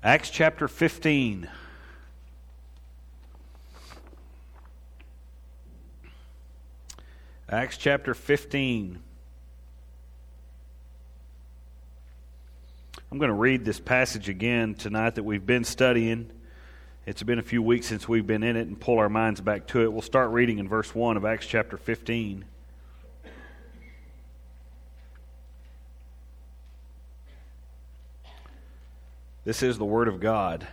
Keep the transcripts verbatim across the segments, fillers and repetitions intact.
Acts chapter fifteen. Acts chapter fifteen. I'm going to read this passage again tonight that we've been studying. It's been a few weeks since we've been in it, and pull our minds back to it. We'll start reading in verse one of Acts chapter fifteen. This is the word of God.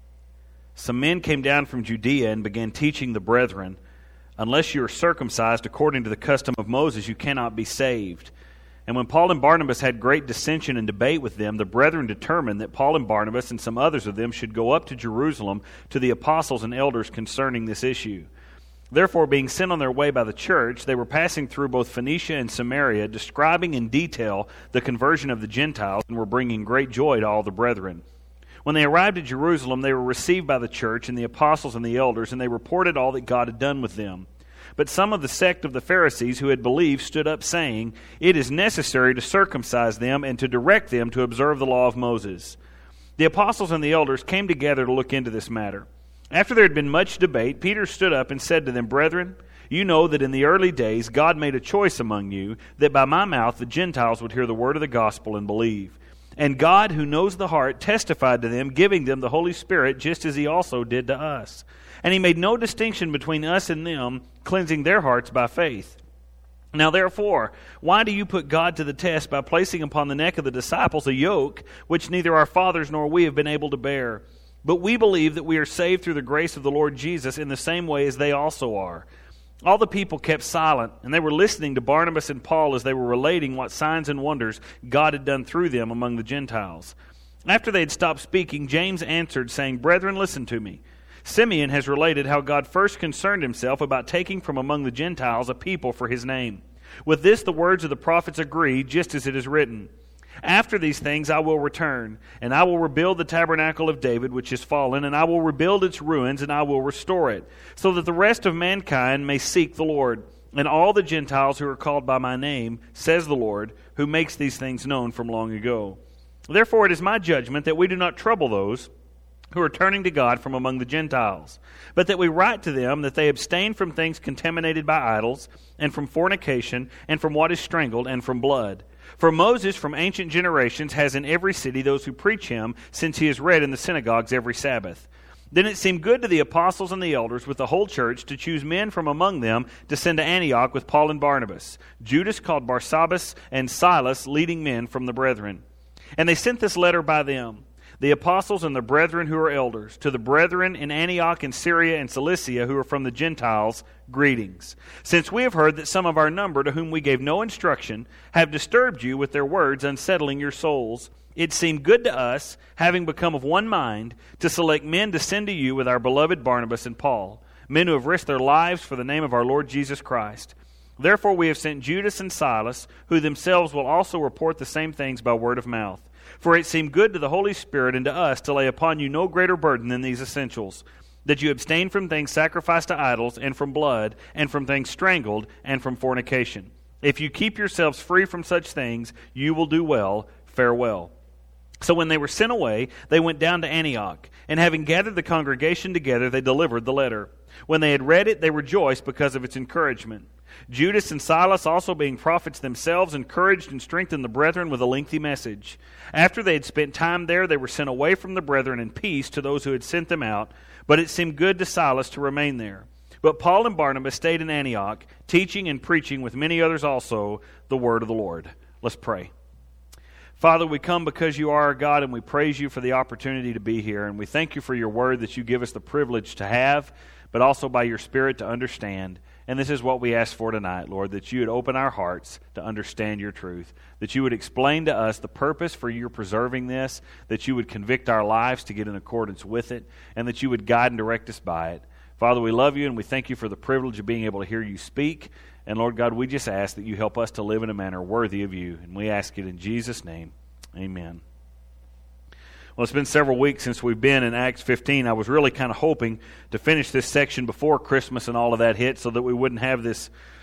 Some men came down from Judea and began teaching the brethren, unless you are circumcised according to the custom of Moses, you cannot be saved. And when Paul and Barnabas had great dissension and debate with them, the brethren determined that Paul and Barnabas and some others of them should go up to Jerusalem to the apostles and elders concerning this issue. Therefore, being sent on their way by the church, they were passing through both Phoenicia and Samaria, describing in detail the conversion of the Gentiles, and were bringing great joy to all the brethren. When they arrived at Jerusalem, they were received by the church and the apostles and the elders, and they reported all that God had done with them. But some of the sect of the Pharisees who had believed stood up, saying, "It is necessary to circumcise them and to direct them to observe the law of Moses." The apostles and the elders came together to look into this matter. After there had been much debate, Peter stood up and said to them, "Brethren, you know that in the early days God made a choice among you, that by my mouth the Gentiles would hear the word of the gospel and believe. And God, who knows the heart, testified to them, giving them the Holy Spirit, just as He also did to us. And He made no distinction between us and them, cleansing their hearts by faith. Now therefore, why do you put God to the test by placing upon the neck of the disciples a yoke, which neither our fathers nor we have been able to bear? But we believe that we are saved through the grace of the Lord Jesus in the same way as they also are." All the people kept silent, and they were listening to Barnabas and Paul as they were relating what signs and wonders God had done through them among the Gentiles. After they had stopped speaking, James answered, saying, "Brethren, listen to me. Simeon has related how God first concerned Himself about taking from among the Gentiles a people for His name. With this the words of the prophets agree, just as it is written, 'After these things I will return, and I will rebuild the tabernacle of David which is fallen, and I will rebuild its ruins, and I will restore it, so that the rest of mankind may seek the Lord, and all the Gentiles who are called by my name, says the Lord, who makes these things known from long ago. Therefore it is my judgment that we do not trouble those who are turning to God from among the Gentiles, but that we write to them that they abstain from things contaminated by idols, and from fornication, and from what is strangled, and from blood. For Moses from ancient generations has in every city those who preach him, since he is read in the synagogues every Sabbath.' Then it seemed good to the apostles and the elders with the whole church to choose men from among them to send to Antioch with Paul and Barnabas, Judas called Barsabbas, and Silas, leading men from the brethren. And they sent this letter by them, the apostles and the brethren who are elders, to the brethren in Antioch and Syria and Cilicia who are from the Gentiles, greetings. Since we have heard that some of our number, to whom we gave no instruction, have disturbed you with their words, unsettling your souls, it seemed good to us, having become of one mind, to select men to send to you with our beloved Barnabas and Paul, men who have risked their lives for the name of our Lord Jesus Christ. Therefore we have sent Judas and Silas, who themselves will also report the same things by word of mouth. For it seemed good to the Holy Spirit and to us to lay upon you no greater burden than these essentials, that you abstain from things sacrificed to idols, and from blood, and from things strangled, and from fornication. If you keep yourselves free from such things, you will do well. Farewell." So when they were sent away, they went down to Antioch, and having gathered the congregation together, they delivered the letter. When they had read it, they rejoiced because of its encouragement. Judas and Silas, also being prophets themselves, encouraged and strengthened the brethren with a lengthy message. After they had spent time there, they were sent away from the brethren in peace to those who had sent them out, but it seemed good to Silas to remain there. But Paul and Barnabas stayed in Antioch, teaching and preaching with many others also the word of the Lord. Let's pray. Father, we come because you are our God, and we praise you for the opportunity to be here. And we thank you for your word that you give us the privilege to have, but also by your Spirit to understand. And this is what we ask for tonight, Lord, that you would open our hearts to understand your truth, that you would explain to us the purpose for your preserving this, that you would convict our lives to get in accordance with it, and that you would guide and direct us by it. Father, we love you, and we thank you for the privilege of being able to hear you speak. And Lord God, we just ask that you help us to live in a manner worthy of you. And we ask it in Jesus' name. Amen. Well, it's been several weeks since we've been in Acts fifteen. I was really kind of hoping to finish this section before Christmas and all of that hit so that we wouldn't have this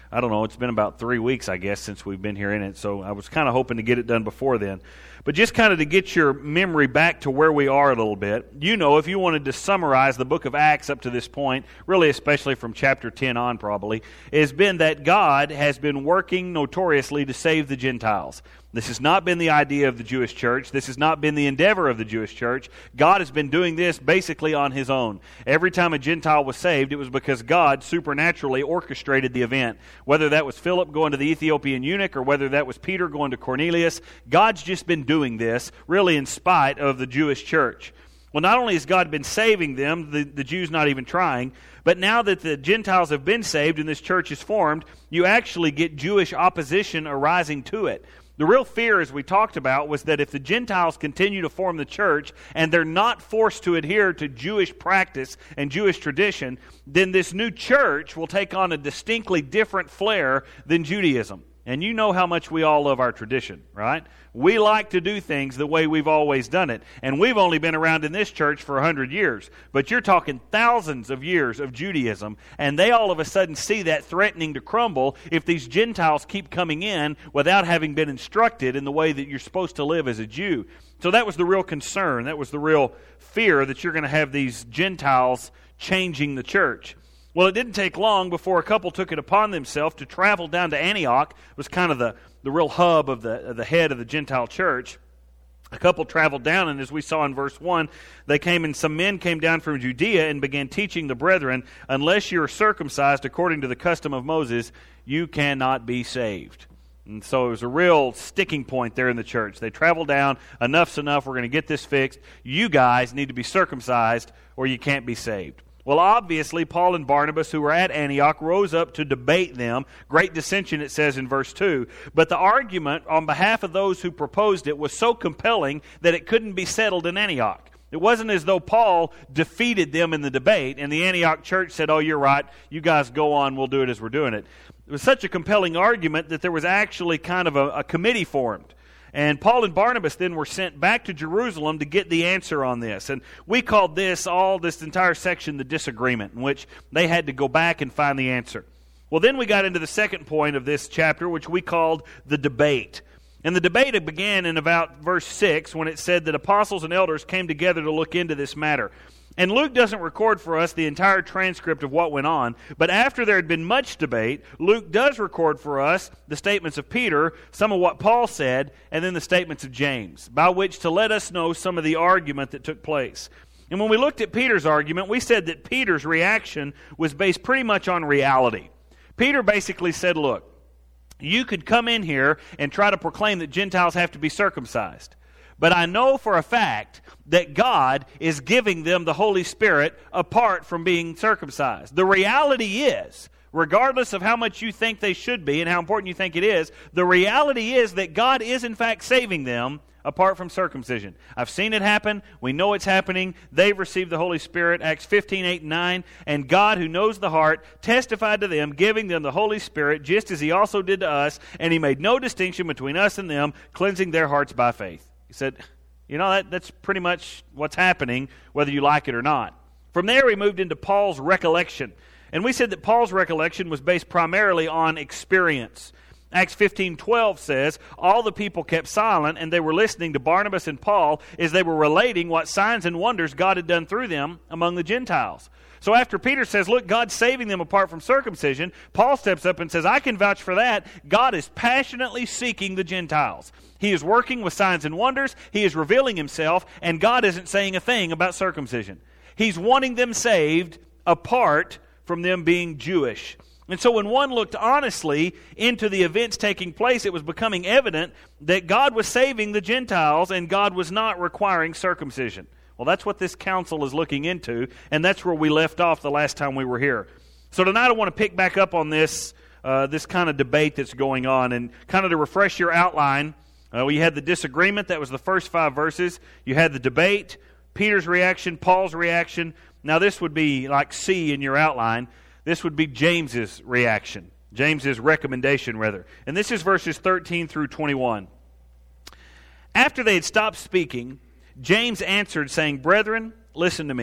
I don't know, it's been about three weeks, I guess, since we've been here in it, so I was kind of hoping to get it done before then. But just kind of to get your memory back to where we are a little bit, you know, if you wanted to summarize the book of Acts up to this point, really especially from chapter ten on probably, has been that God has been working notoriously to save the Gentiles. This has not been the idea of the Jewish church. This has not been the endeavor of the Jewish church. God has been doing this basically on His own. Every time a Gentile was saved, it was because God supernaturally orchestrated the event. Whether that was Philip going to the Ethiopian eunuch or whether that was Peter going to Cornelius, God's just been doing this, really in spite of the Jewish church. Well, not only has God been saving them, the, the Jews not even trying, but now that the Gentiles have been saved and this church is formed, you actually get Jewish opposition arising to it. The real fear, as we talked about, was that if the Gentiles continue to form the church and they're not forced to adhere to Jewish practice and Jewish tradition, then this new church will take on a distinctly different flair than Judaism. And you know how much we all love our tradition, right? We like to do things the way we've always done it. And we've only been around in this church for a hundred years. But you're talking thousands of years of Judaism. And they all of a sudden see that threatening to crumble if these Gentiles keep coming in without having been instructed in the way that you're supposed to live as a Jew. So that was the real concern. That was the real fear, that you're going to have these Gentiles changing the church. Well, it didn't take long before a couple took it upon themselves to travel down to Antioch. It was kind of the, the real hub of the, of the head of the Gentile church. A couple traveled down, and as we saw in verse one, they came and some men came down from Judea and began teaching the brethren, unless you are circumcised according to the custom of Moses, you cannot be saved. And so it was a real sticking point there in the church. They traveled down, enough's enough, we're going to get this fixed. You guys need to be circumcised or you can't be saved. Well, obviously, Paul and Barnabas, who were at Antioch, rose up to debate them. Great dissension, it says in verse two. But the argument on behalf of those who proposed it was so compelling that it couldn't be settled in Antioch. It wasn't as though Paul defeated them in the debate and the Antioch church said, oh, you're right, you guys go on, we'll do it as we're doing it. It was such a compelling argument that there was actually kind of a, a committee formed. And Paul and Barnabas then were sent back to Jerusalem to get the answer on this. And we called this, all this entire section, the disagreement, in which they had to go back and find the answer. Well, then we got into the second point of this chapter, which we called the debate. And the debate began in about verse six, when it said that apostles and elders came together to look into this matter. And Luke doesn't record for us the entire transcript of what went on, but after there had been much debate, Luke does record for us the statements of Peter, some of what Paul said, and then the statements of James, by which to let us know some of the argument that took place. And when we looked at Peter's argument, we said that Peter's reaction was based pretty much on reality. Peter basically said, look, you could come in here and try to proclaim that Gentiles have to be circumcised. But I know for a fact that God is giving them the Holy Spirit apart from being circumcised. The reality is, regardless of how much you think they should be and how important you think it is, the reality is that God is in fact saving them apart from circumcision. I've seen it happen. We know it's happening. They've received the Holy Spirit, Acts fifteen, eight, and nine. And God, who knows the heart, testified to them, giving them the Holy Spirit, just as He also did to us. And He made no distinction between us and them, cleansing their hearts by faith. He said, you know, that, that's pretty much what's happening, whether you like it or not. From there, we moved into Paul's recollection. And we said that Paul's recollection was based primarily on experience. Acts fifteen twelve says, all the people kept silent, and they were listening to Barnabas and Paul as they were relating what signs and wonders God had done through them among the Gentiles. So after Peter says, look, God's saving them apart from circumcision, Paul steps up and says, I can vouch for that. God is passionately seeking the Gentiles. He is working with signs and wonders. He is revealing Himself, and God isn't saying a thing about circumcision. He's wanting them saved apart from them being Jewish. And so when one looked honestly into the events taking place, it was becoming evident that God was saving the Gentiles and God was not requiring circumcision. Well, that's what this council is looking into, and that's where we left off the last time we were here. So tonight I want to pick back up on this uh, this kind of debate that's going on, and kind of to refresh your outline, uh, we had the disagreement. That was the first five verses. You had the debate, Peter's reaction, Paul's reaction. Now this would be like C in your outline. This would be James's reaction, James's recommendation, rather. And this is verses thirteen through twenty-one. After they had stopped speaking, James answered, saying, Brethren, listen to me.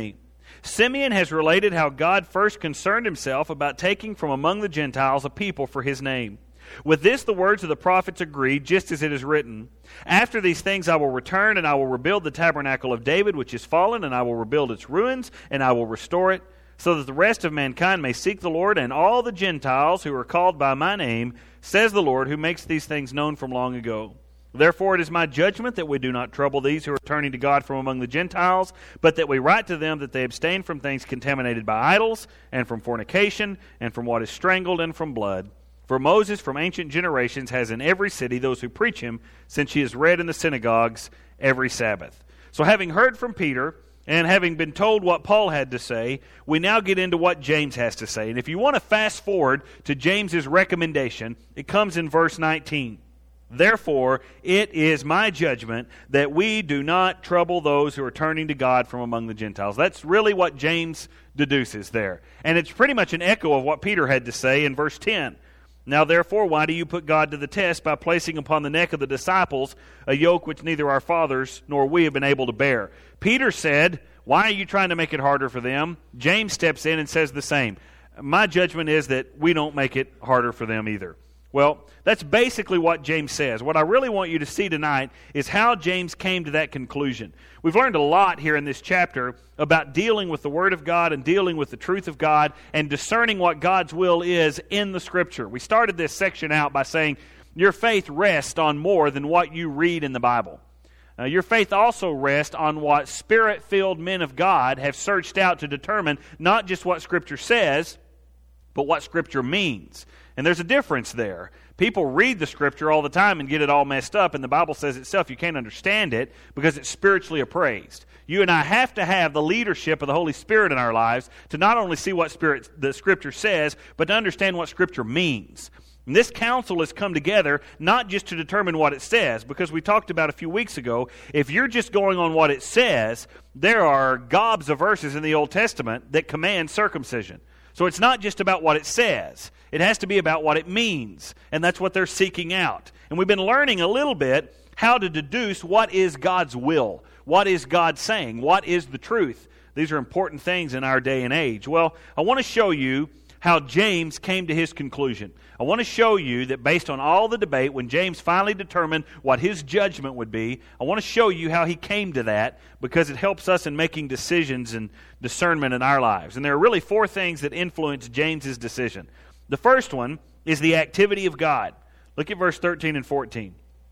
Simeon has related how God first concerned himself about taking from among the Gentiles a people for his name. With this the words of the prophets agree, just as it is written, After these things I will return, and I will rebuild the tabernacle of David, which is fallen, and I will rebuild its ruins, and I will restore it, so that the rest of mankind may seek the Lord, and all the Gentiles who are called by my name, says the Lord, who makes these things known from long ago. Therefore it is my judgment that we do not trouble these who are turning to God from among the Gentiles, but that we write to them that they abstain from things contaminated by idols, and from fornication, and from what is strangled, and from blood. For Moses from ancient generations has in every city those who preach him, since he is read in the synagogues every Sabbath. So having heard from Peter, and having been told what Paul had to say, we now get into what James has to say. And if you want to fast forward to James's recommendation, it comes in verse nineteen. Therefore, it is my judgment that we do not trouble those who are turning to God from among the Gentiles. That's really what James deduces there. And it's pretty much an echo of what Peter had to say in verse ten. Now therefore, why do you put God to the test by placing upon the neck of the disciples a yoke which neither our fathers nor we have been able to bear? Peter said, why are you trying to make it harder for them? James steps in and says the same. My judgment is that we don't make it harder for them either. Well, that's basically what James says. What I really want you to see tonight is how James came to that conclusion. We've learned a lot here in this chapter about dealing with the Word of God and dealing with the truth of God and discerning what God's will is in the Scripture. We started this section out by saying your faith rests on more than what you read in the Bible. Uh, your faith also rests on what Spirit-filled men of God have searched out to determine not just what Scripture says, but what Scripture means. And there's a difference there. People read the Scripture all the time and get it all messed up, and the Bible says itself you can't understand it because it's spiritually appraised. You and I have to have the leadership of the Holy Spirit in our lives to not only see what Spirit the Scripture says, but to understand what Scripture means. And this council has come together not just to determine what it says, because we talked about a few weeks ago, if you're just going on what it says, there are gobs of verses in the Old Testament that command circumcision. So it's not just about what it says. It has to be about what it means. And that's what they're seeking out. And we've been learning a little bit how to deduce what is God's will. What is God saying? What is the truth? These are important things in our day and age. Well, I want to show you how James came to his conclusion. I want to show you that based on all the debate, when James finally determined what his judgment would be, I want to show you how he came to that, because it helps us in making decisions and discernment in our lives. And there are really four things that influence James's decision. The first one is the activity of God. Look at verse thirteen and fourteen.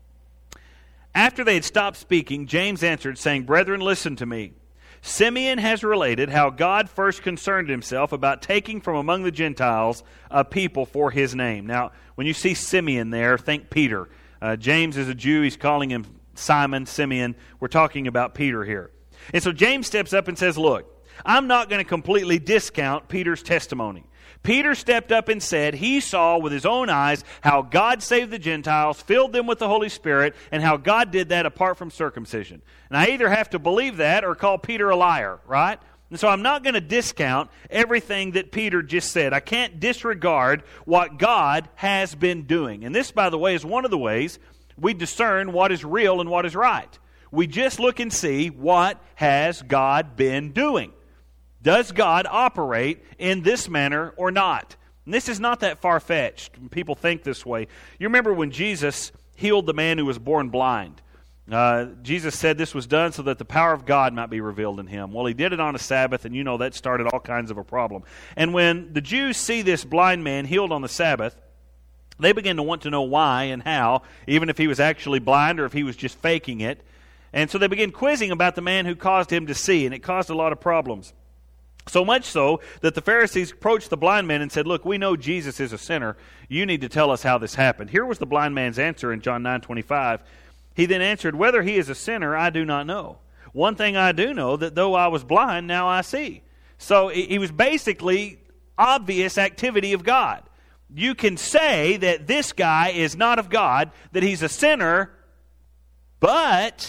After they had stopped speaking, James answered, saying, Brethren, listen to me. Simeon has related how God first concerned himself about taking from among the Gentiles a people for his name. Now, when you see Simeon there, think Peter. Uh, James is a Jew. He's calling him Simon, Simeon. We're talking about Peter here. And so James steps up and says, look, I'm not going to completely discount Peter's testimony. Peter stepped up and said he saw with his own eyes how God saved the Gentiles, filled them with the Holy Spirit, and how God did that apart from circumcision. And I either have to believe that or call Peter a liar, right? And so I'm not going to discount everything that Peter just said. I can't disregard what God has been doing. And this, by the way, is one of the ways we discern what is real and what is right. We just look and see what has God been doing. Does God operate in this manner or not? And this is not that far-fetched. People think this way. You remember when Jesus healed the man who was born blind. Uh, Jesus said this was done so that the power of God might be revealed in him. Well, he did it on a Sabbath, and you know that started all kinds of a problem. And when the Jews see this blind man healed on the Sabbath, they begin to want to know why and how, even if he was actually blind or if he was just faking it. And so they begin quizzing about the man who caused him to see, and it caused a lot of problems. So much so that the Pharisees approached the blind man and said, look, we know Jesus is a sinner. You need to tell us how this happened. Here was the blind man's answer in John nine twenty-five. He then answered, whether he is a sinner, I do not know. One thing I do know, that though I was blind, now I see. So he was basically obvious activity of God. You can say that this guy is not of God, that he's a sinner, but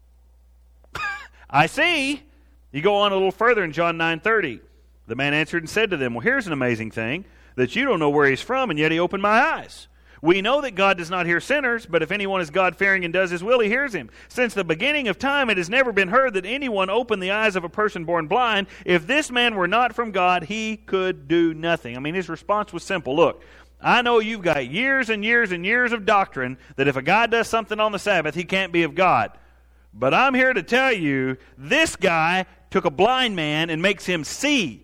I see. You go on a little further in John nine thirty. The man answered and said to them, well, here's an amazing thing, that you don't know where he's from, and yet he opened my eyes. We know that God does not hear sinners, but if anyone is God-fearing and does His will, He hears him. Since the beginning of time, it has never been heard that anyone opened the eyes of a person born blind. If this man were not from God, he could do nothing. I mean, his response was simple. Look, I know you've got years and years and years of doctrine that if a guy does something on the Sabbath, he can't be of God. But I'm here to tell you, this guy took a blind man and makes him see.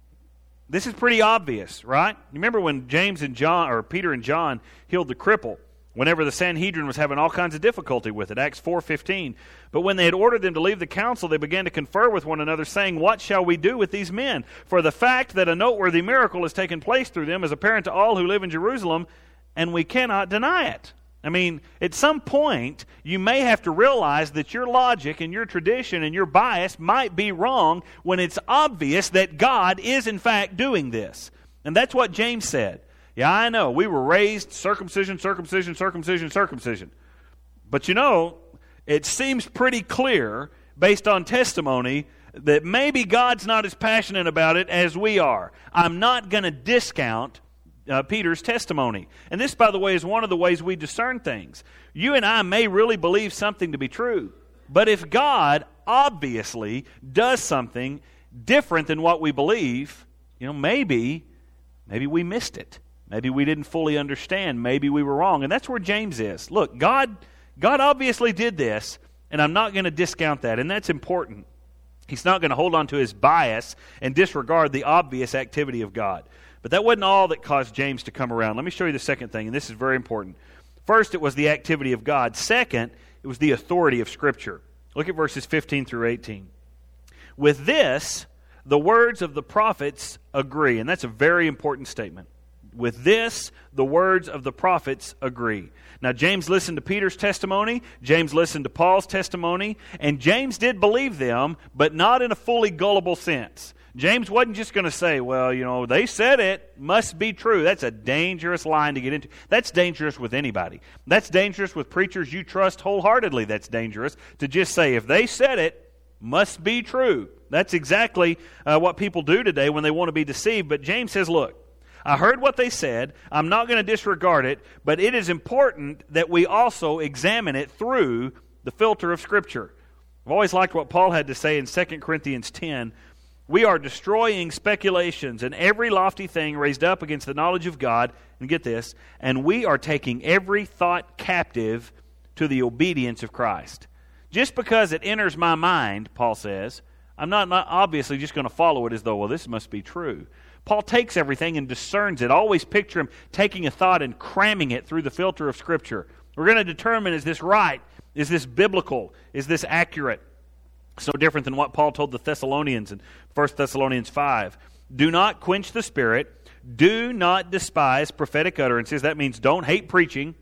This is pretty obvious, right? You remember when James and John, or Peter and John, healed the cripple, whenever the Sanhedrin was having all kinds of difficulty with it, Acts four fifteen. But when they had ordered them to leave the council, they began to confer with one another, saying, what shall we do with these men? For the fact that a noteworthy miracle has taken place through them is apparent to all who live in Jerusalem, and we cannot deny it. I mean, at some point, you may have to realize that your logic and your tradition and your bias might be wrong when it's obvious that God is in fact doing this. And that's what James said. Yeah, I know, we were raised circumcision, circumcision, circumcision, circumcision. But you know, it seems pretty clear, based on testimony, that maybe God's not as passionate about it as we are. I'm not going to discount Uh, Peter's testimony. And this, by the way, is one of the ways we discern things. You and I may really believe something to be true, but if God obviously does something different than what we believe, you know, maybe, maybe we missed it. Maybe we didn't fully understand. Maybe we were wrong. And that's where James is. Look, God, God obviously did this, and I'm not going to discount that, and that's important. He's not going to hold on to his bias and disregard the obvious activity of God. But that wasn't all that caused James to come around. Let me show you the second thing, and this is very important. First, it was the activity of God. Second, it was the authority of Scripture. Look at verses fifteen through eighteen. With this, the words of the prophets agree. And that's a very important statement. With this, the words of the prophets agree. Now, James listened to Peter's testimony. James listened to Paul's testimony. And James did believe them, but not in a fully gullible sense. James wasn't just going to say, well, you know, they said it, must be true. That's a dangerous line to get into. That's dangerous with anybody. That's dangerous with preachers you trust wholeheartedly. That's dangerous to just say, if they said it, must be true. That's exactly uh, what people do today when they want to be deceived. But James says, look, I heard what they said. I'm not going to disregard it, but it is important that we also examine it through the filter of Scripture. I've always liked what Paul had to say in Second Corinthians ten. We are destroying speculations and every lofty thing raised up against the knowledge of God. And get this, and we are taking every thought captive to the obedience of Christ. Just because it enters my mind, Paul says, I'm not, not obviously just going to follow it as though, well, this must be true. Paul takes everything and discerns it. Always picture him taking a thought and cramming it through the filter of Scripture. We're going to determine, is this right? Is this biblical? Is this accurate? So different than what Paul told the Thessalonians in First Thessalonians five. Do not quench the Spirit. Do not despise prophetic utterances. That means don't hate preaching.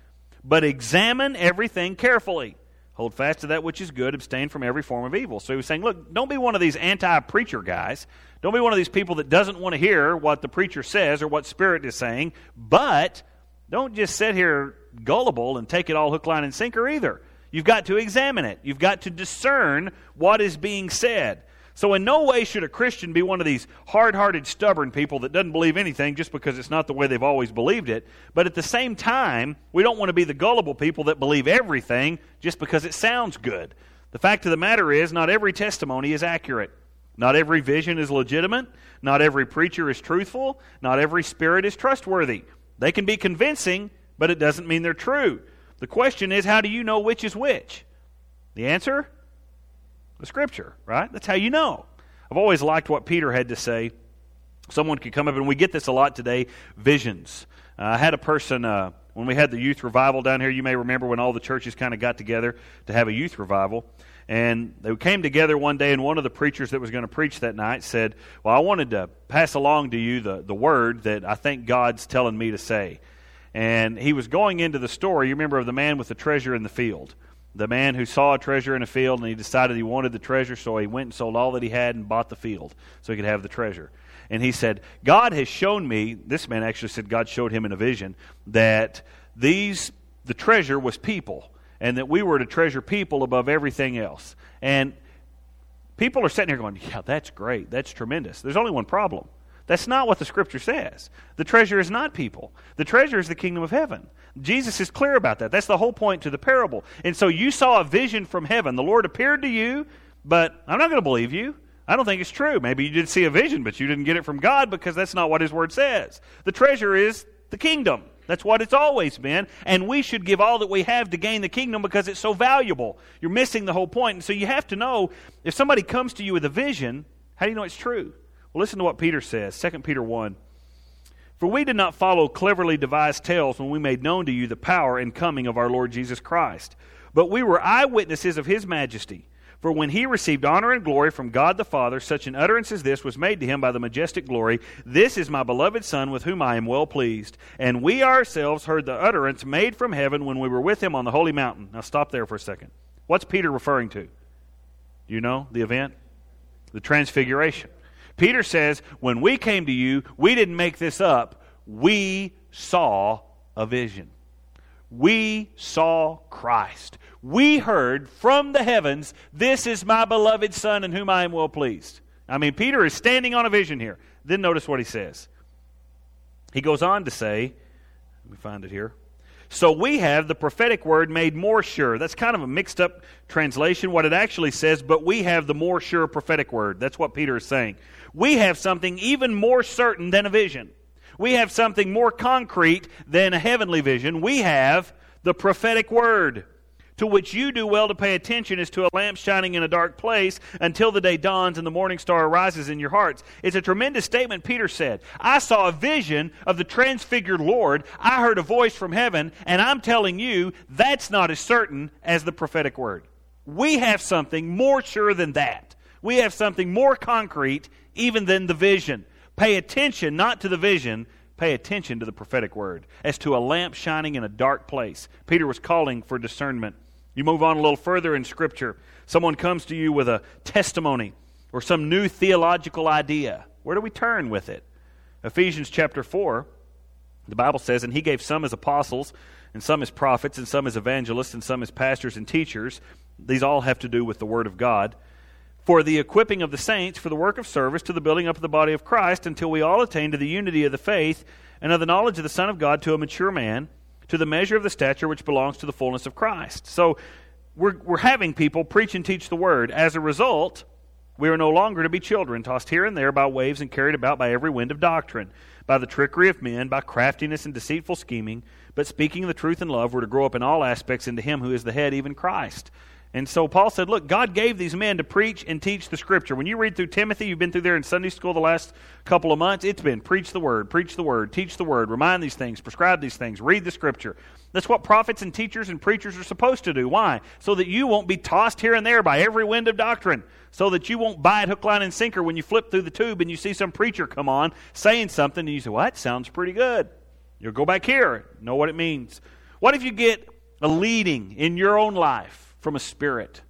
But examine everything carefully. Hold fast to that which is good. Abstain from every form of evil. So he was saying, look, don't be one of these anti-preacher guys. Don't be one of these people that doesn't want to hear what the preacher says or what Spirit is saying. But don't just sit here gullible and take it all hook, line, and sinker either. You've got to examine it. You've got to discern what is being said. So in no way should a Christian be one of these hard-hearted, stubborn people that doesn't believe anything just because it's not the way they've always believed it. But at the same time, we don't want to be the gullible people that believe everything just because it sounds good. The fact of the matter is, not every testimony is accurate. Not every vision is legitimate. Not every preacher is truthful. Not every spirit is trustworthy. They can be convincing, but it doesn't mean they're true. The question is, how do you know which is which? The answer? The Scripture, right? That's how you know. I've always liked what Peter had to say. Someone could come up, and we get this a lot today, visions. Uh, I had a person, uh, when we had the youth revival down here, you may remember when all the churches kind of got together to have a youth revival. And they came together one day, and one of the preachers that was going to preach that night said, well, I wanted to pass along to you the, the word that I think God's telling me to say. And he was going into the story, you remember, of the man with the treasure in the field. The man who saw a treasure in a field, and he decided he wanted the treasure, so he went and sold all that he had and bought the field so he could have the treasure. And he said, God has shown me, this man actually said God showed him in a vision, that these the treasure was people, and that we were to treasure people above everything else. And people are sitting here going, yeah, that's great, that's tremendous. There's only one problem. That's not what the Scripture says. The treasure is not people. The treasure is the kingdom of heaven. Jesus is clear about that. That's the whole point to the parable. And so you saw a vision from heaven. The Lord appeared to you, but I'm not going to believe you. I don't think it's true. Maybe you did see a vision, but you didn't get it from God because that's not what His Word says. The treasure is the kingdom. That's what it's always been. And we should give all that we have to gain the kingdom because it's so valuable. You're missing the whole point. And so you have to know, if somebody comes to you with a vision, how do you know it's true? Well, listen to what Peter says, Second Peter one. For we did not follow cleverly devised tales when we made known to you the power and coming of our Lord Jesus Christ. But we were eyewitnesses of His majesty. For when He received honor and glory from God the Father, such an utterance as this was made to Him by the majestic glory, This is my beloved Son, with whom I am well pleased. And we ourselves heard the utterance made from heaven when we were with Him on the holy mountain. Now stop there for a second. What's Peter referring to? Do you know the event? The Transfiguration. Peter says, when we came to you, we didn't make this up. We saw a vision. We saw Christ. We heard from the heavens, This is my beloved Son in whom I am well pleased. I mean, Peter is standing on a vision here. Then notice what he says. He goes on to say, let me find it here. So we have the prophetic word made more sure. That's kind of a mixed up translation. What it actually says, but we have the more sure prophetic word. That's what Peter is saying. We have something even more certain than a vision. We have something more concrete than a heavenly vision. We have the prophetic word, to which you do well to pay attention as to a lamp shining in a dark place until the day dawns and the morning star arises in your hearts. It's a tremendous statement. Peter said, I saw a vision of the transfigured Lord. I heard a voice from heaven, and I'm telling you, that's not as certain as the prophetic word. We have something more sure than that. We have something more concrete even than the vision. Pay attention not to the vision, pay attention to the prophetic word, as to a lamp shining in a dark place. Peter was calling for discernment. You move on a little further in Scripture. Someone comes to you with a testimony or some new theological idea. Where do we turn with it? Ephesians chapter four, the Bible says, And He gave some as apostles, and some as prophets, and some as evangelists, and some as pastors and teachers. These all have to do with the Word of God. For the equipping of the saints, for the work of service, to the building up of the body of Christ, until we all attain to the unity of the faith and of the knowledge of the Son of God, to a mature man, to the measure of the stature which belongs to the fullness of Christ. So we're, we're having people preach and teach the Word. As a result, we are no longer to be children, tossed here and there by waves and carried about by every wind of doctrine, by the trickery of men, by craftiness and deceitful scheming. But speaking the truth in love, we're to grow up in all aspects into Him who is the head, even Christ. And so Paul said, look, God gave these men to preach and teach the Scripture. When you read through Timothy, you've been through there in Sunday school the last couple of months, it's been preach the Word, preach the Word, teach the Word, remind these things, prescribe these things, read the Scripture. That's what prophets and teachers and preachers are supposed to do. Why? So that you won't be tossed here and there by every wind of doctrine. So that you won't buy it hook, line, and sinker when you flip through the tube and you see some preacher come on saying something and you say, well, that sounds pretty good. You'll go back here, know what it means. What if you get a leading in your own life from a spirit?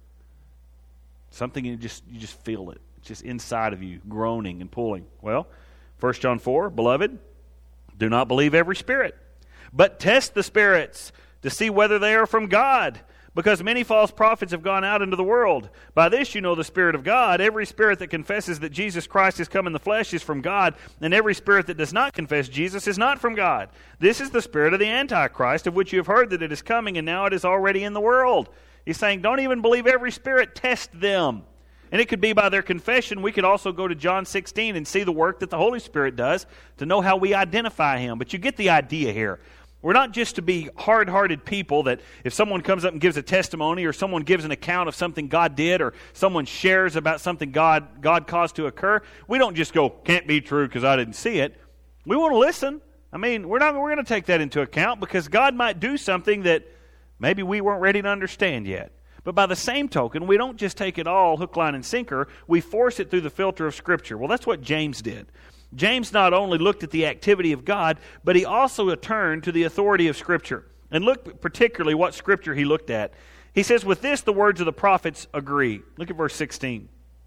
Something you just you just feel it. It's just inside of you, groaning and pulling. Well, First John four, Beloved, do not believe every spirit, but test the spirits to see whether they are from God, because many false prophets have gone out into the world. By this you know the Spirit of God. Every spirit that confesses that Jesus Christ has come in the flesh is from God, and every spirit that does not confess Jesus is not from God. This is the spirit of the Antichrist, of which you have heard that it is coming, and now it is already in the world. He's saying, don't even believe every spirit, test them. And it could be by their confession. We could also go to John sixteen and see the work that the Holy Spirit does to know how we identify Him. But you get the idea here. We're not just to be hard-hearted people that if someone comes up and gives a testimony or someone gives an account of something God did or someone shares about something God, God caused to occur, we don't just go, can't be true because I didn't see it. We want to listen. I mean, we're not we're going to take that into account because God might do something that maybe we weren't ready to understand yet. But by the same token, we don't just take it all hook, line, and sinker. We force it through the filter of Scripture. Well, that's what James did. James not only looked at the activity of God, but he also turned to the authority of Scripture. And look particularly what Scripture he looked at. He says, with this the words of the prophets agree. Look at verse sixteen.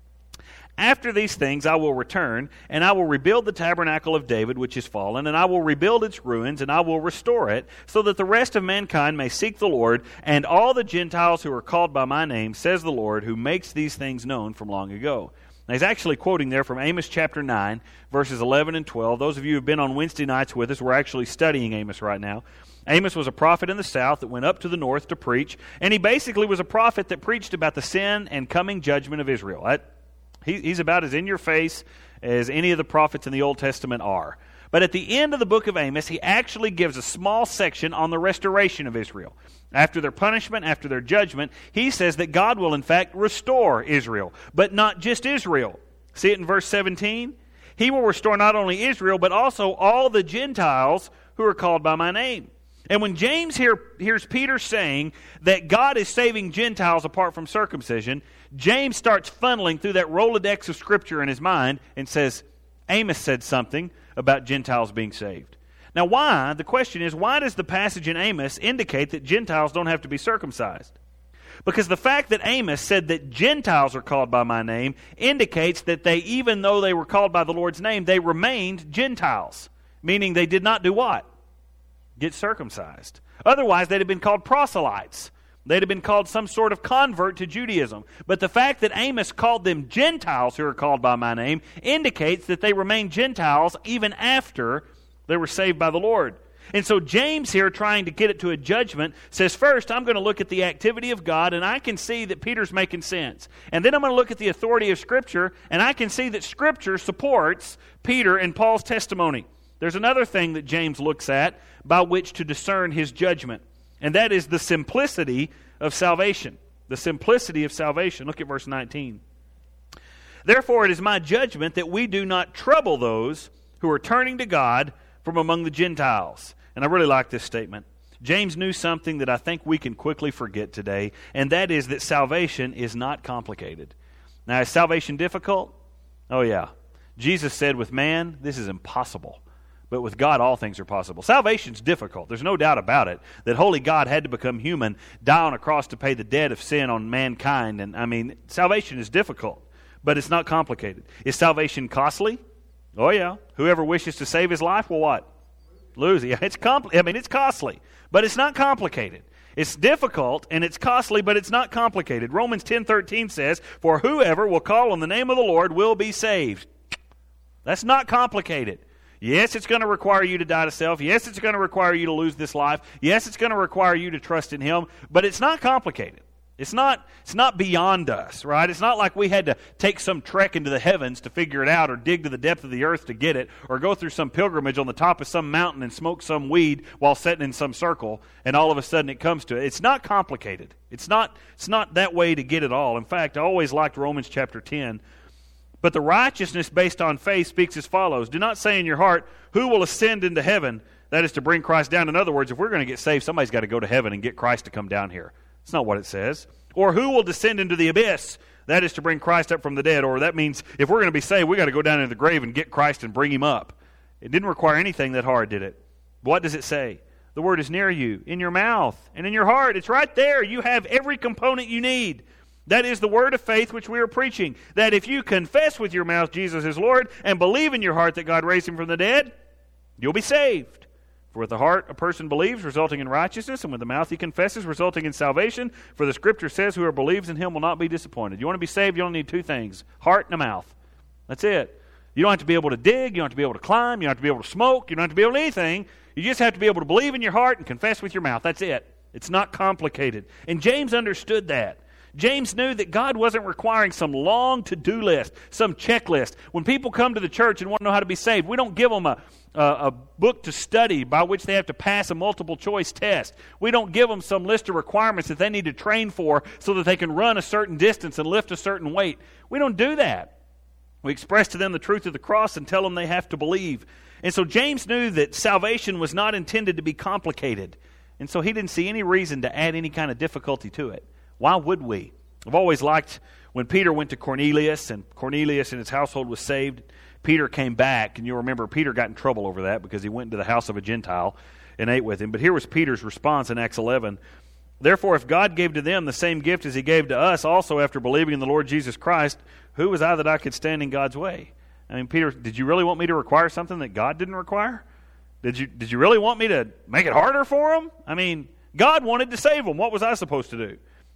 After these things I will return, and I will rebuild the tabernacle of David, which is fallen, and I will rebuild its ruins, and I will restore it, so that the rest of mankind may seek the Lord, and all the Gentiles who are called by my name, says the Lord, who makes these things known from long ago. Now, he's actually quoting there from Amos chapter nine, verses eleven and twelve. Those of you who have been on Wednesday nights with us, we're actually studying Amos right now. Amos was a prophet in the south that went up to the north to preach, and he basically was a prophet that preached about the sin and coming judgment of Israel. That, he, he's about as in your face as any of the prophets in the Old Testament are. But at the end of the book of Amos, he actually gives a small section on the restoration of Israel. After their punishment, after their judgment, he says that God will in fact restore Israel, but not just Israel. See it in verse seventeen? He will restore not only Israel, but also all the Gentiles who are called by my name. And when James hear, hears Peter saying that God is saving Gentiles apart from circumcision, James starts funneling through that Rolodex of Scripture in his mind and says, Amos said something about Gentiles being saved. Now why, the question is, why does the passage in Amos indicate that Gentiles don't have to be circumcised? Because the fact that Amos said that Gentiles are called by my name indicates that they, even though they were called by the Lord's name, they remained Gentiles. Meaning they did not do what? Get circumcised. Otherwise, they'd have been called proselytes. They'd have been called some sort of convert to Judaism. But the fact that Amos called them Gentiles who are called by my name indicates that they remained Gentiles even after they were saved by the Lord. And so James here, trying to get it to a judgment, says, first, I'm going to look at the activity of God, and I can see that Peter's making sense. And then I'm going to look at the authority of Scripture, and I can see that Scripture supports Peter and Paul's testimony. There's another thing that James looks at by which to discern his judgment, and that is the simplicity of salvation. The simplicity of salvation. Look at verse nineteen. Therefore it is my judgment that we do not trouble those who are turning to God from among the Gentiles. And I really like this statement. James knew something that I think we can quickly forget today, and that is that salvation is not complicated. Now, is salvation difficult? Oh yeah. Jesus said with man, this is impossible. But with God, all things are possible. Salvation's difficult. There's no doubt about it. That holy God had to become human, die on a cross to pay the debt of sin on mankind. And I mean, salvation is difficult, but it's not complicated. Is salvation costly? Oh yeah. Whoever wishes to save his life will what? Lose it. It's compl- I mean, it's costly, but it's not complicated. It's difficult and it's costly, but it's not complicated. Romans ten thirteen says, "For whoever will call on the name of the Lord will be saved." That's not complicated. Yes, it's going to require you to die to self. Yes, it's going to require you to lose this life. Yes, it's going to require you to trust in Him. But it's not complicated. It's not, it's not beyond us, right? It's not like we had to take some trek into the heavens to figure it out, or dig to the depth of the earth to get it, or go through some pilgrimage on the top of some mountain and smoke some weed while sitting in some circle, and all of a sudden it comes to it. It's not complicated. It's not, it's not that way to get it all. In fact, I always liked Romans chapter ten. But the righteousness based on faith speaks as follows. Do not say in your heart, who will ascend into heaven? That is to bring Christ down. In other words, if we're going to get saved, somebody's got to go to heaven and get Christ to come down here. That's not what it says. Or who will descend into the abyss? That is to bring Christ up from the dead. Or that means if we're going to be saved, we've got to go down into the grave and get Christ and bring Him up. It didn't require anything that hard, did it? What does it say? The Word is near you, in your mouth and in your heart. It's right there. You have every component you need. That is the word of faith which we are preaching. That if you confess with your mouth Jesus is Lord and believe in your heart that God raised Him from the dead, you'll be saved. For with the heart a person believes, resulting in righteousness, and with the mouth he confesses, resulting in salvation. For the Scripture says, whoever believes in Him will not be disappointed. You want to be saved, you only need two things. Heart and a mouth. That's it. You don't have to be able to dig, you don't have to be able to climb, you don't have to be able to smoke, you don't have to be able to do anything. You just have to be able to believe in your heart and confess with your mouth. That's it. It's not complicated. And James understood that. James knew that God wasn't requiring some long to-do list, some checklist. When people come to the church and want to know how to be saved, we don't give them a, a, a book to study by which they have to pass a multiple-choice test. We don't give them some list of requirements that they need to train for so that they can run a certain distance and lift a certain weight. We don't do that. We express to them the truth of the cross and tell them they have to believe. And so James knew that salvation was not intended to be complicated. And so he didn't see any reason to add any kind of difficulty to it. Why would we? I've always liked when Peter went to Cornelius, and Cornelius and his household was saved. Peter came back, and you'll remember Peter got in trouble over that because he went into the house of a Gentile and ate with him. But here was Peter's response in Acts eleven. Therefore, if God gave to them the same gift as He gave to us also after believing in the Lord Jesus Christ, who was I that I could stand in God's way? I mean, Peter, did you really want me to require something that God didn't require? Did you, did you really want me to make it harder for them? I mean, God wanted to save them. What was I supposed to do?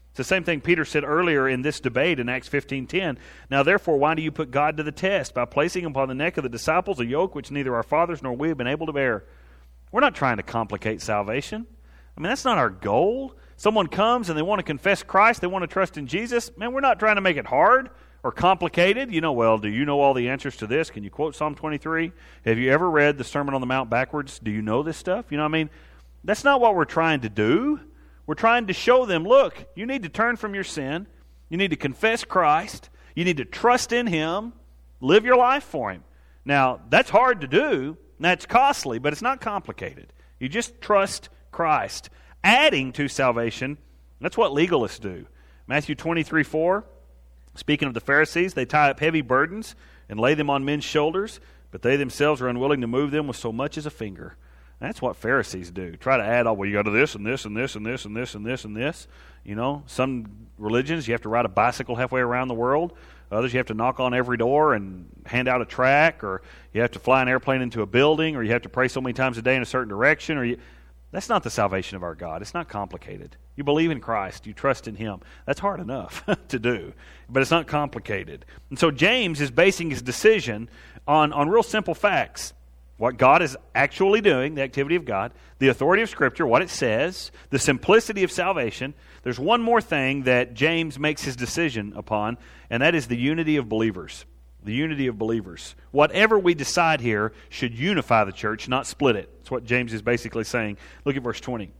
It's the same thing Peter said earlier in this debate in Acts fifteen ten. Now therefore, why do you put God to the test? By placing upon the neck of the disciples a yoke which neither our fathers nor we have been able to bear. We're not trying to complicate salvation. I mean, that's not our goal. Someone comes and they want to confess Christ, they want to trust in Jesus. Man, we're not trying to make it hard or complicated. You know, well, do you know all the answers to this? Can you quote Psalm twenty-three? Have you ever read the Sermon on the Mount backwards? Do you know this stuff? You know what I mean? That's not what we're trying to do. We're trying to show them, look, you need to turn from your sin. You need to confess Christ. You need to trust in Him. Live your life for Him. Now, that's hard to do. That's costly, but it's not complicated. You just trust Christ. Adding to salvation, that's what legalists do. Matthew twenty-three four, speaking of the Pharisees, they tie up heavy burdens and lay them on men's shoulders, but they themselves are unwilling to move them with so much as a finger. That's what Pharisees do. Try to add, oh, well, you got to this and this and this and this and this and this and this. You know, some religions you have to ride a bicycle halfway around the world. Others you have to knock on every door and hand out a tract, or you have to fly an airplane into a building, or you have to pray so many times a day in a certain direction. Or you, that's not the salvation of our God. It's not complicated. You believe in Christ. You trust in Him. That's hard enough to do, but it's not complicated. And so James is basing his decision on, on real simple facts. What God is actually doing, the activity of God, the authority of Scripture, what it says, the simplicity of salvation. There's one more thing that James makes his decision upon, and that is the unity of believers. The unity of believers. Whatever we decide here should unify the church, not split it. That's what James is basically saying. Look at verse twenty.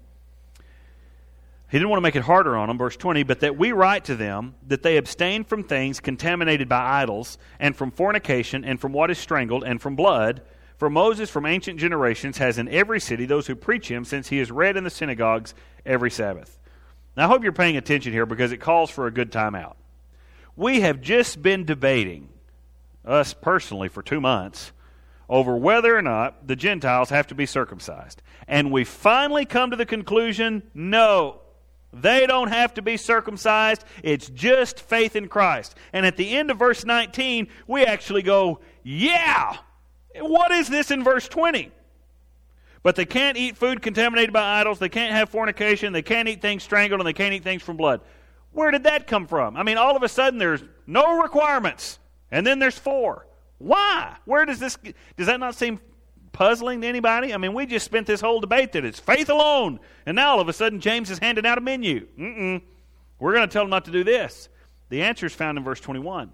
He didn't want to make it harder on them, verse twenty, but that we write to them that they abstain from things contaminated by idols, and from fornication, and from what is strangled, and from blood. For Moses from ancient generations has in every city those who preach him, since he is read in the synagogues every Sabbath. Now I hope you're paying attention here, because it calls for a good time out. We have just been debating, us personally for two months, over whether or not the Gentiles have to be circumcised. And we finally come to the conclusion, no, they don't have to be circumcised. It's just faith in Christ. And at the end of verse nineteen, we actually go, yeah! What is this in verse twenty? But they can't eat food contaminated by idols. They can't have fornication. They can't eat things strangled, and they can't eat things from blood. Where did that come from? I mean, all of a sudden there's no requirements, and then there's four. Why? Where does this... Does that not seem puzzling to anybody? I mean, we just spent this whole debate that it's faith alone, and now all of a sudden James is handing out a menu. Mm-mm. We're going to tell them not to do this. The answer is found in verse twenty-one.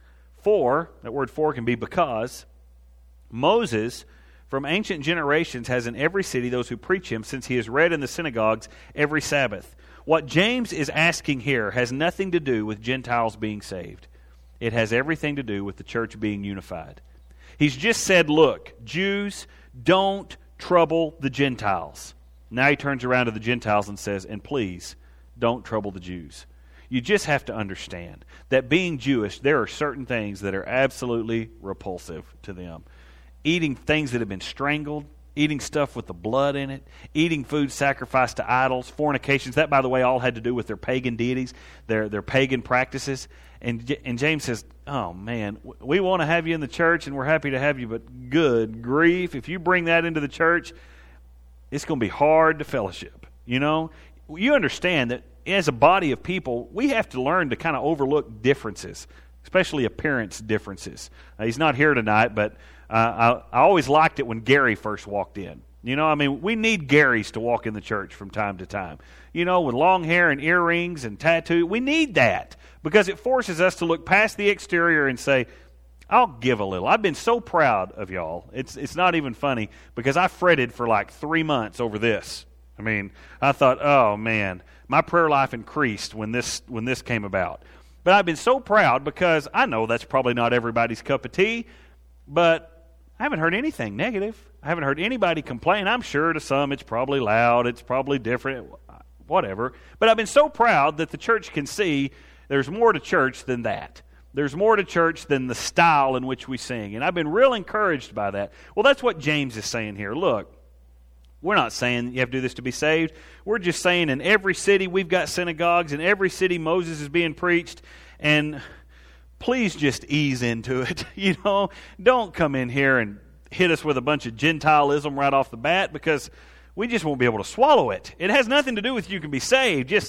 For, that word for can be because... Moses, from ancient generations, has in every city those who preach him, since he is read in the synagogues every Sabbath. What James is asking here has nothing to do with Gentiles being saved. It has everything to do with the church being unified. He's just said, look, Jews, don't trouble the Gentiles. Now he turns around to the Gentiles and says, and please, don't trouble the Jews. You just have to understand that being Jewish, there are certain things that are absolutely repulsive to them. Eating things that have been strangled, eating stuff with the blood in it, eating food sacrificed to idols, fornications. That, by the way, all had to do with their pagan deities, their their pagan practices. And, and James says, oh, man, we want to have you in the church, and we're happy to have you, but good grief, if you bring that into the church, it's going to be hard to fellowship. You know, you understand that as a body of people, we have to learn to kind of overlook differences, especially appearance differences. Now, he's not here tonight, but uh, I, I always liked it when Gary first walked in. You know, I mean, we need Garys to walk in the church from time to time. You know, with long hair and earrings and tattoo. We need that because it forces us to look past the exterior and say, I'll give a little. I've been so proud of y'all. It's it's not even funny because I fretted for like three months over this. I mean, I thought, oh, man, my prayer life increased when this when this came about. But I've been so proud because I know that's probably not everybody's cup of tea, but I haven't heard anything negative. I haven't heard anybody complain. I'm sure to some it's probably loud, it's probably different, whatever. But I've been so proud that the church can see there's more to church than that. There's more to church than the style in which we sing. And I've been real encouraged by that. Well, that's what James is saying here. Look, we're not saying you have to do this to be saved. We're just saying in every city we've got synagogues. In every city Moses is being preached. And please just ease into it. You know, don't come in here and hit us with a bunch of Gentilism right off the bat because we just won't be able to swallow it. It has nothing to do with you can be saved. Just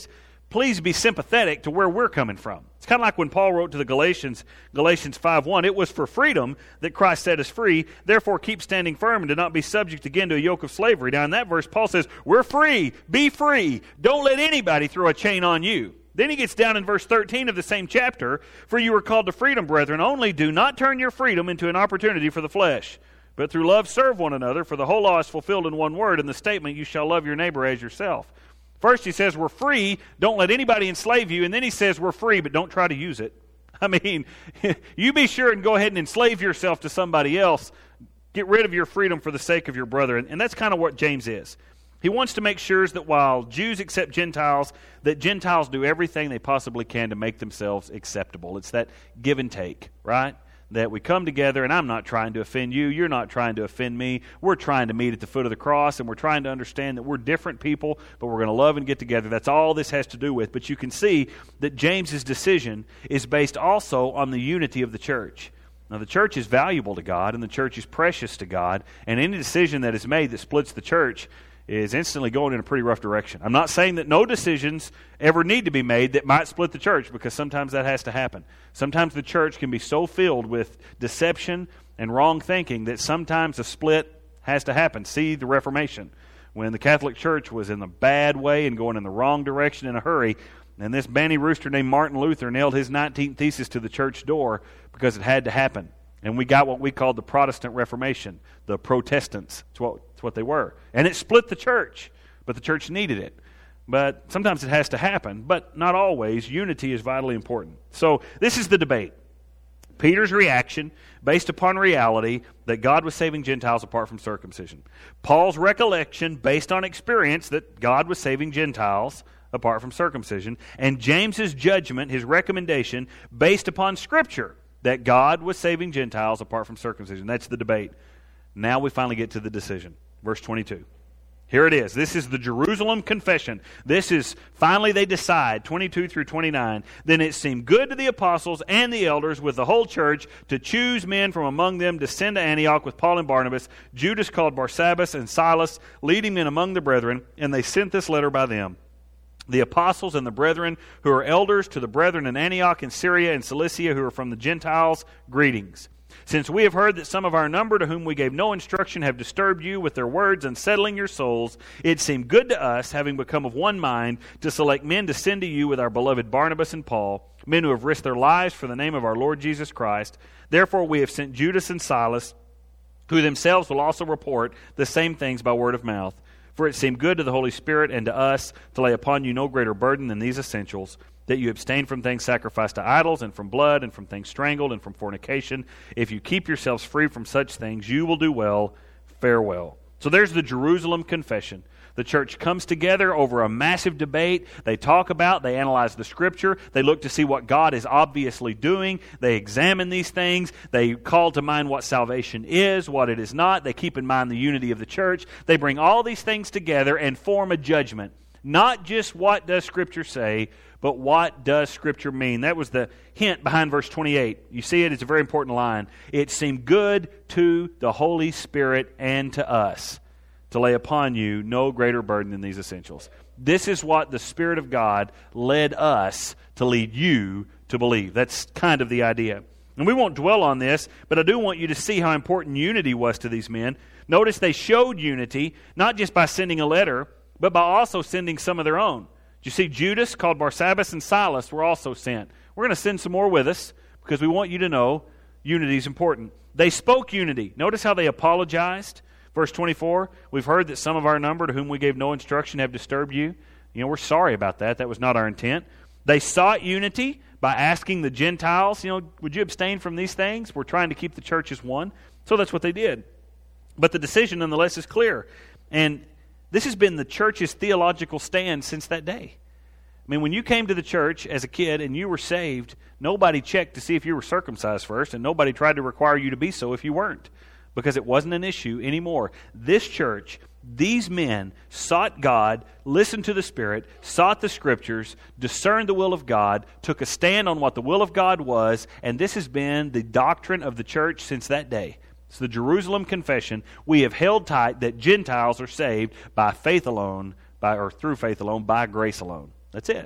please be sympathetic to where we're coming from. It's kind of like when Paul wrote to the Galatians, Galatians five one, it was for freedom that Christ set us free, therefore keep standing firm and do not be subject again to a yoke of slavery. Now in that verse, Paul says, we're free, be free, don't let anybody throw a chain on you. Then he gets down in verse thirteen of the same chapter, for you were called to freedom, brethren, only do not turn your freedom into an opportunity for the flesh, but through love serve one another, for the whole law is fulfilled in one word, in the statement, you shall love your neighbor as yourself. First he says we're free, don't let anybody enslave you, and then he says we're free, but don't try to use it. I mean, you be sure and go ahead and enslave yourself to somebody else. Get rid of your freedom for the sake of your brother. And, and that's kind of what James is. He wants to make sure that while Jews accept Gentiles, that Gentiles do everything they possibly can to make themselves acceptable. It's that give and take, right? That we come together, and I'm not trying to offend you, you're not trying to offend me. We're trying to meet at the foot of the cross, and we're trying to understand that we're different people, but we're going to love and get together. That's all this has to do with. But you can see that James's decision is based also on the unity of the church. Now, the church is valuable to God, and the church is precious to God, and any decision that is made that splits the church is instantly going in a pretty rough direction. I'm not saying that no decisions ever need to be made that might split the church, because sometimes that has to happen. Sometimes the church can be so filled with deception and wrong thinking that sometimes a split has to happen. See the Reformation, when the Catholic Church was in the bad way and going in the wrong direction in a hurry, and this banny rooster named Martin Luther nailed his nineteenth thesis to the church door because it had to happen. And we got what we called the Protestant Reformation, the Protestants. It's what, it's what they were. And it split the church, but the church needed it. But sometimes it has to happen, but not always. Unity is vitally important. So this is the debate. Peter's reaction, based upon reality, that God was saving Gentiles apart from circumcision. Paul's recollection, based on experience, that God was saving Gentiles apart from circumcision. And James's judgment, his recommendation, based upon Scripture, that God was saving Gentiles apart from circumcision. That's the debate. Now we finally get to the decision. Verse twenty-two. Here it is. This is the Jerusalem confession. This is, finally they decide, twenty-two through twenty-nine. Then it seemed good to the apostles and the elders with the whole church to choose men from among them to send to Antioch with Paul and Barnabas, Judas called Barsabbas and Silas, leading men among the brethren, and they sent this letter by them. The apostles and the brethren who are elders to the brethren in Antioch and Syria and Cilicia who are from the Gentiles, greetings. Since we have heard that some of our number to whom we gave no instruction have disturbed you with their words, unsettling your souls, it seemed good to us, having become of one mind, to select men to send to you with our beloved Barnabas and Paul, men who have risked their lives for the name of our Lord Jesus Christ. Therefore we have sent Judas and Silas, who themselves will also report the same things by word of mouth. For it seemed good to the Holy Spirit and to us to lay upon you no greater burden than these essentials, that you abstain from things sacrificed to idols, and from blood, and from things strangled, and from fornication. If you keep yourselves free from such things, you will do well. Farewell. So there's the Jerusalem confession. The church comes together over a massive debate. They talk about, they analyze the Scripture. They look to see what God is obviously doing. They examine these things. They call to mind what salvation is, what it is not. They keep in mind the unity of the church. They bring all these things together and form a judgment. Not just what does Scripture say, but what does Scripture mean? That was the hint behind verse twenty-eight. You see it, it's a very important line. It seemed good to the Holy Spirit and to us to lay upon you no greater burden than these essentials. This is what the Spirit of God led us to lead you to believe. That's kind of the idea. And we won't dwell on this, but I do want you to see how important unity was to these men. Notice they showed unity, not just by sending a letter, but by also sending some of their own. You see, Judas, called Barsabbas, and Silas were also sent. We're going to send some more with us, because we want you to know unity is important. They spoke unity. Notice how they apologized. Verse twenty-four, we've heard that some of our number to whom we gave no instruction have disturbed you. You know, we're sorry about that. That was not our intent. They sought unity by asking the Gentiles, you know, would you abstain from these things? We're trying to keep the church as one. So that's what they did. But the decision, nonetheless, is clear. And this has been the church's theological stand since that day. I mean, when you came to the church as a kid and you were saved, nobody checked to see if you were circumcised first, and nobody tried to require you to be so if you weren't, because it wasn't an issue anymore. This church, these men sought God, listened to the Spirit, sought the Scriptures, discerned the will of God, took a stand on what the will of God was, and this has been the doctrine of the church since that day. It's the Jerusalem confession. We have held tight that Gentiles are saved by faith alone, by or through faith alone, by grace alone. That's it.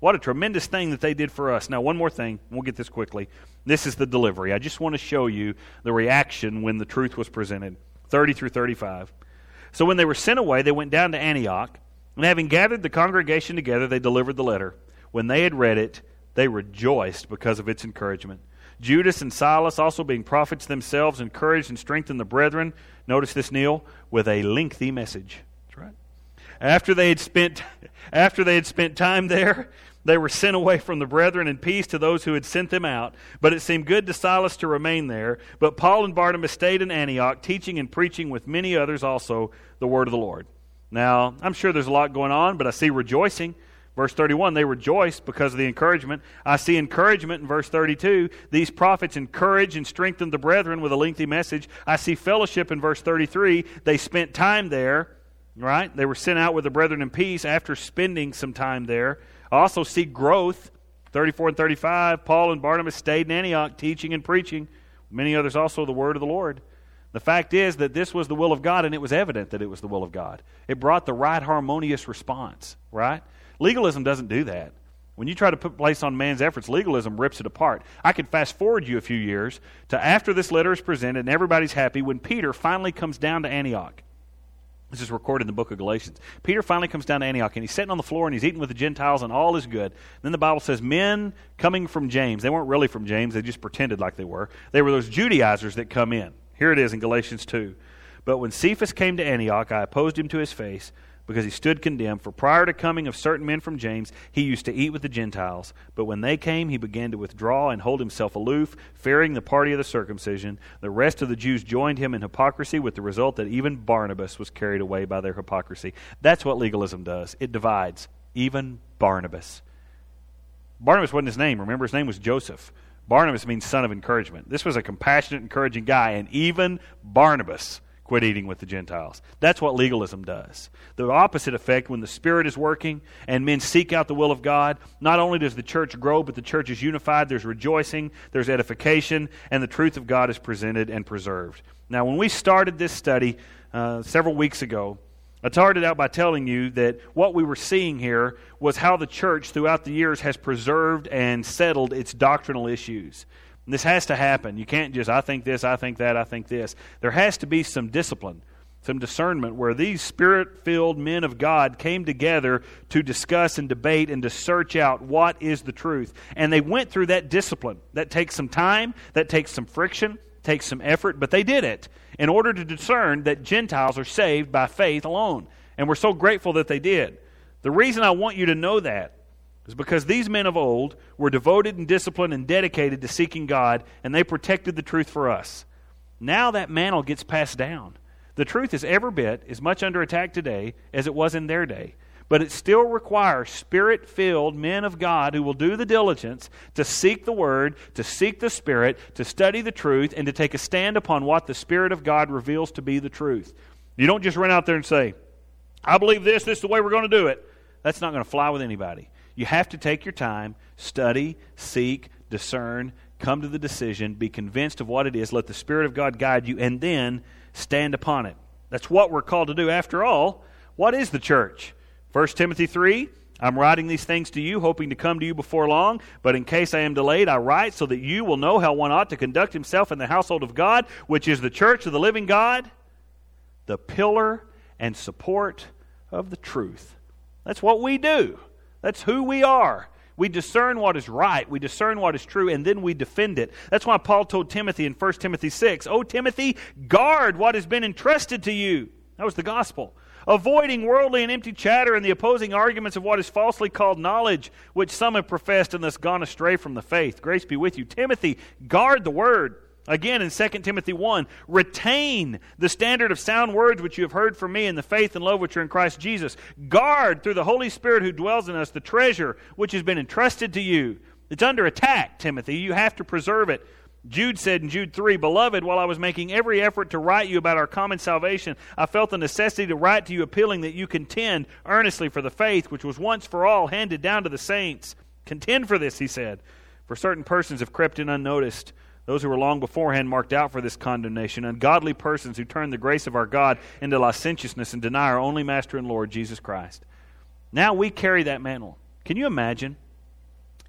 What a tremendous thing that they did for us. Now, one more thing. We'll get this quickly. This is the delivery. I just want to show you the reaction when the truth was presented. thirty through thirty-five. So when they were sent away, they went down to Antioch, and having gathered the congregation together, they delivered the letter. When they had read it, they rejoiced because of its encouragement. Judas and Silas, also being prophets themselves, encouraged and strengthened the brethren. Notice this, Neil, with a lengthy message. That's right. After they had spent, after they had spent time there, they were sent away from the brethren in peace to those who had sent them out. But it seemed good to Silas to remain there. But Paul and Barnabas stayed in Antioch, teaching and preaching with many others also the word of the Lord. Now, I'm sure there's a lot going on, but I see rejoicing. Verse thirty-one, they rejoiced because of the encouragement. I see encouragement in verse thirty-two. These prophets encouraged and strengthened the brethren with a lengthy message. I see fellowship in verse thirty-three. They spent time there, right? They were sent out with the brethren in peace after spending some time there. I also see growth, thirty-four and thirty-five. Paul and Barnabas stayed in Antioch, teaching and preaching. Many others also the word of the Lord. The fact is that this was the will of God, and it was evident that it was the will of God. It brought the right harmonious response, right? Legalism doesn't do that. When you try to put place on man's efforts, legalism rips it apart. I could fast forward you a few years to after this letter is presented and everybody's happy, when Peter finally comes down to Antioch. This is recorded in the book of Galatians. Peter finally comes down to Antioch, and he's sitting on the floor, and he's eating with the Gentiles, and all is good. Then the Bible says, men coming from James. They weren't really from James. They just pretended like they were. They were those Judaizers that come in. Here it is in Galatians two. But when Cephas came to Antioch, I opposed him to his face, because he stood condemned. For prior to coming of certain men from James, he used to eat with the Gentiles. But when they came, he began to withdraw and hold himself aloof, fearing the party of the circumcision. The rest of the Jews joined him in hypocrisy, with the result that even Barnabas was carried away by their hypocrisy. That's what legalism does. It divides. Even Barnabas. Barnabas wasn't his name. Remember, his name was Joseph. Barnabas means son of encouragement. This was a compassionate, encouraging guy, and even Barnabas quit eating with the Gentiles. That's what legalism does. The opposite effect, when the Spirit is working and men seek out the will of God, not only does the church grow, but the church is unified. There's rejoicing, there's edification, and the truth of God is presented and preserved. Now, when we started this study uh, several weeks ago, I started out by telling you that what we were seeing here was how the church throughout the years has preserved and settled its doctrinal issues. And this has to happen. You can't just, I think this, I think that, I think this. There has to be some discipline, some discernment, where these Spirit-filled men of God came together to discuss and debate and to search out what is the truth. And they went through that discipline. That takes some time, that takes some friction, takes some effort, but they did it in order to discern that Gentiles are saved by faith alone. And we're so grateful that they did. The reason I want you to know that is because these men of old were devoted and disciplined and dedicated to seeking God, and they protected the truth for us. Now that mantle gets passed down. The truth is every bit as much under attack today as it was in their day. But it still requires Spirit-filled men of God who will do the diligence to seek the Word, to seek the Spirit, to study the truth, and to take a stand upon what the Spirit of God reveals to be the truth. You don't just run out there and say, I believe this, this is the way we're going to do it. That's not going to fly with anybody. You have to take your time, study, seek, discern, come to the decision, be convinced of what it is, let the Spirit of God guide you, and then stand upon it. That's what we're called to do. After all, what is the church? First Timothy three, I'm writing these things to you, hoping to come to you before long, but in case I am delayed, I write so that you will know how one ought to conduct himself in the household of God, which is the church of the living God, the pillar and support of the truth. That's what we do. That's who we are. We discern what is right. We discern what is true, and then we defend it. That's why Paul told Timothy in First Timothy six, O Timothy, guard what has been entrusted to you. That was the gospel. Avoiding worldly and empty chatter and the opposing arguments of what is falsely called knowledge, which some have professed and thus gone astray from the faith. Grace be with you. Timothy, guard the word. Again in Second Timothy one, retain the standard of sound words which you have heard from me in the faith and love which are in Christ Jesus. Guard through the Holy Spirit who dwells in us the treasure which has been entrusted to you. It's under attack, Timothy. You have to preserve it. Jude said in Jude three, Beloved, while I was making every effort to write you about our common salvation, I felt the necessity to write to you appealing that you contend earnestly for the faith which was once for all handed down to the saints. Contend for this, he said. For certain persons have crept in unnoticed, those who were long beforehand marked out for this condemnation, ungodly persons who turn the grace of our God into licentiousness and deny our only Master and Lord, Jesus Christ. Now we carry that mantle. Can you imagine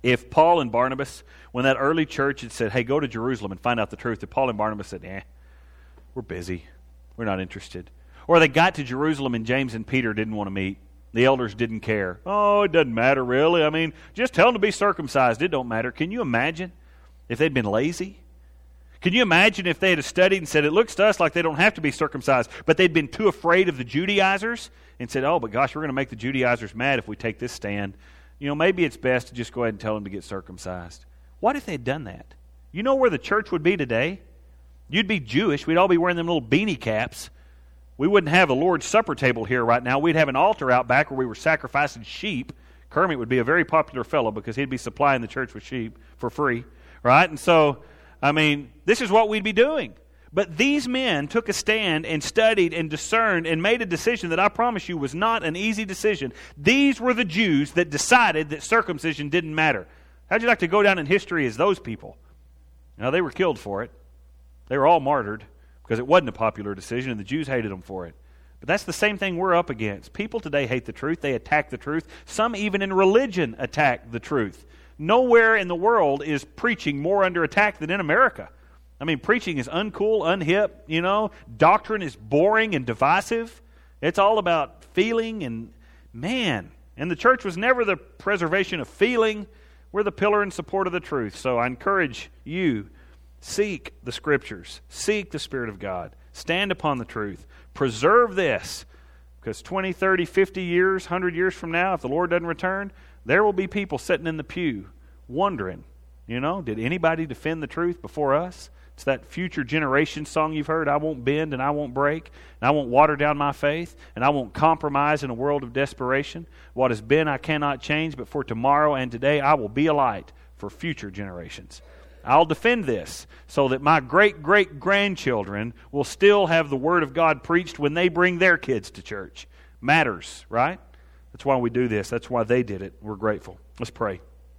If Paul and Barnabas, when that early church had said, hey, go to Jerusalem and find out the truth, if Paul and Barnabas said, eh, we're busy, we're not interested. Or they got to Jerusalem and James and Peter didn't want to meet. The elders didn't care. Oh, it doesn't matter really. I mean, just tell them to be circumcised. It don't matter. Can you imagine if they'd been lazy? Can you imagine if they had studied and said, it looks to us like they don't have to be circumcised, but they'd been too afraid of the Judaizers and said, oh, but gosh, we're going to make the Judaizers mad if we take this stand. You know, maybe it's best to just go ahead and tell them to get circumcised. What if they'd done that? You know where the church would be today? You'd be Jewish. We'd all be wearing them little beanie caps. We wouldn't have a Lord's Supper table here right now. We'd have an altar out back where we were sacrificing sheep. Kermit would be a very popular fellow because he'd be supplying the church with sheep for free, right? And so, I mean, this is what we'd be doing. But these men took a stand and studied and discerned and made a decision that I promise you was not an easy decision. These were the Jews that decided that circumcision didn't matter. How'd you like to go down in history as those people? Now, they were killed for it. They were all martyred because it wasn't a popular decision and the Jews hated them for it. But that's the same thing we're up against. People today hate the truth. They attack the truth. Some even in religion attack the truth. Nowhere in the world is preaching more under attack than in America. I mean, preaching is uncool, unhip, you know. Doctrine is boring and divisive. It's all about feeling and, man. And the church was never the preservation of feeling. We're the pillar and support of the truth. So I encourage you, seek the Scriptures. Seek the Spirit of God. Stand upon the truth. Preserve this. Because twenty, thirty, fifty years, one hundred years from now, if the Lord doesn't return, there will be people sitting in the pew wondering, you know, did anybody defend the truth before us? It's that future generation song you've heard, I won't bend and I won't break, and I won't water down my faith, and I won't compromise in a world of desperation. What has been I cannot change, but for tomorrow and today I will be a light for future generations. I'll defend this so that my great-great-grandchildren will still have the Word of God preached when they bring their kids to church. Matters, right? That's why we do this. That's why they did it. We're grateful. Let's pray.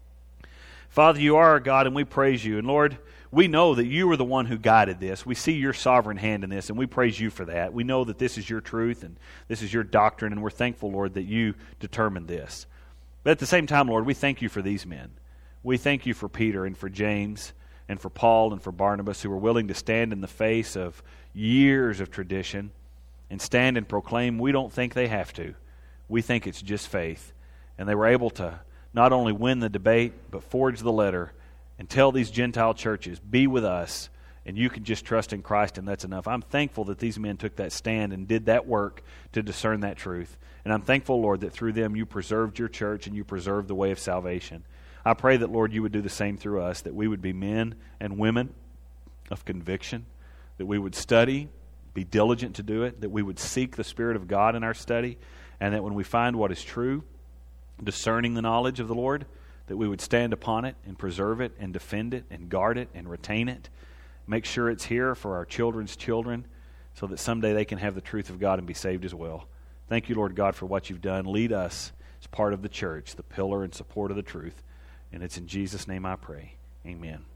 Father, you are our God, and we praise you. And Lord, we know that you are the one who guided this. We see your sovereign hand in this, and we praise you for that. We know that this is your truth, and this is your doctrine, and we're thankful, Lord, that you determined this. But at the same time, Lord, we thank you for these men. We thank you for Peter and for James and for Paul and for Barnabas, who were willing to stand in the face of years of tradition and stand and proclaim we don't think they have to. We think it's just faith. And they were able to not only win the debate, but forge the letter and tell these Gentile churches, be with us, and you can just trust in Christ, and that's enough. I'm thankful that these men took that stand and did that work to discern that truth. And I'm thankful, Lord, that through them you preserved your church and you preserved the way of salvation. I pray that, Lord, you would do the same through us, that we would be men and women of conviction, that we would study, be diligent to do it, that we would seek the Spirit of God in our study, and that when we find what is true, discerning the knowledge of the Lord, that we would stand upon it and preserve it and defend it and guard it and retain it. Make sure it's here for our children's children so that someday they can have the truth of God and be saved as well. Thank you, Lord God, for what you've done. Lead us as part of the church, the pillar and support of the truth. And it's in Jesus' name I pray. Amen.